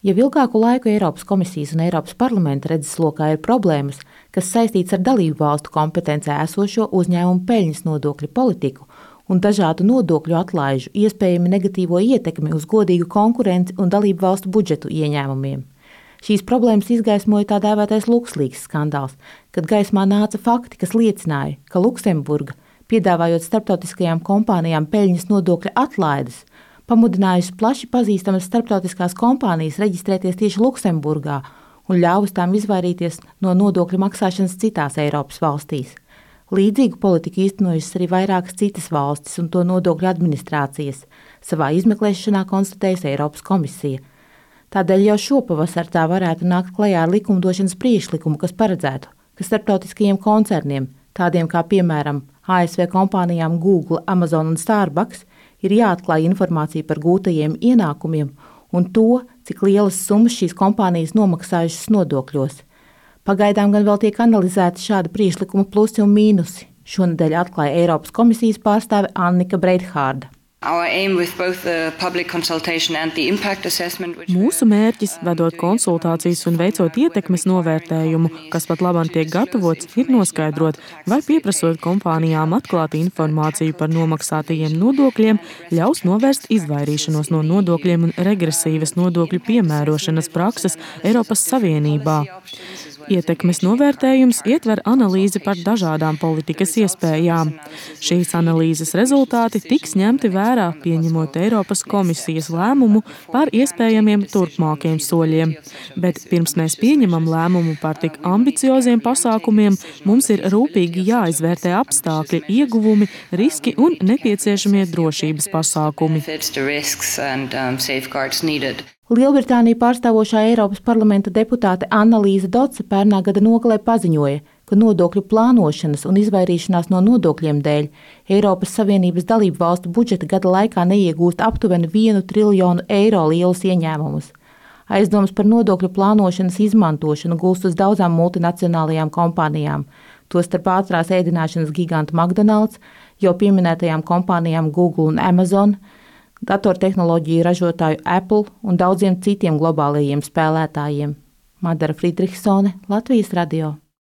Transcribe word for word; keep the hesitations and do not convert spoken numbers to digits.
Jau ilgāku laiku Eiropas komisijas un Eiropas parlamenta redzeslokā ir problēmas, kas saistīts ar dalību valstu kompetencē esošo uzņēmumu peļņas nodokļu politiku un dažādu nodokļu atlaižu iespējami negatīvo ietekmi uz godīgu konkurenci un dalību valstu budžetu ieņēmumiem. Šīs problēmas izgaismoja tā dēvētais LuxLeaks skandāls, kad gaismā nāca fakti, kas liecināja, ka Luksemburga, piedāvājot starptautiskajām kompānijām peļņas nodokļa atlaides, pamudinājusi plaši pazīstamas starptautiskās kompānijas reģistrēties tieši Luksemburgā un ļāvusi tām izvairīties no nodokļu maksāšanas citās Eiropas valstīs. Līdzīgu politiku īstenojušas arī vairākas citas valstis un to nodokļu administrācijas, savā izmeklēšanā konstatējusi Eiropas komisija. Tādēļ jau šopavasar tā varētu nākt klajā ar likumdošanas priekšlikumu, kas paredzētu, ka starptautiskajiem koncerniem, tādiem kā piemēram A S V kompānijām Google, Amazon un Starbucks, ir jāatklāj informācija par gūtajiem ienākumiem un to, cik lielas summas šīs kompānijas nomaksājušas nodokļos. Pagaidām gan vēl tiek analizēti šāda priekšlikuma plusi un mīnusi. Šonedēļ atklāja Eiropas komisijas pārstāve Annika Breithārda. Mūsu mērķis, vedot konsultācijas un veicot ietekmes novērtējumu, kas pat labāk tiek gatavots, ir noskaidrot, vai pieprasot kompānijām atklāt informāciju par nomaksātajiem nodokļiem, ļaus novērst izvairīšanos no nodokļiem un regresīvas nodokļu piemērošanas prakses Eiropas Savienībā. Ietekmes novērtējums ietver analīzi par dažādām politikas iespējām. Šīs analīzes rezultāti tiks ņemti vērā, pieņemot Eiropas komisijas lēmumu par iespējamiem turpmākiem soļiem. Bet pirms mēs pieņemam lēmumu par tik ambicioziem pasākumiem, mums ir rūpīgi jāizvērtē apstākļi, ieguvumi, riski un nepieciešamie drošības pasākumi. Lielbritāniju pārstāvošā Eiropas parlamenta deputāte Annalīza Dotse pērnā gada nogalē paziņoja, ka nodokļu plānošanas un izvairīšanās no nodokļiem dēļ Eiropas Savienības dalību valstu budžeta gada laikā neiegūst aptuveni vienu triljonu eiro lielus ieņēmumus. Aizdomas par nodokļu plānošanas izmantošanu gulst uz daudzām multinacionālajām kompānijām, tostarp ātrās ēdināšanas gigantu McDonald's, jau pieminētajām kompānijām Google un Amazon, datortehnoloģiju ražotāju Apple un daudziem citiem globālajiem spēlētājiem. Madara Friedrichsone, Latvijas radio.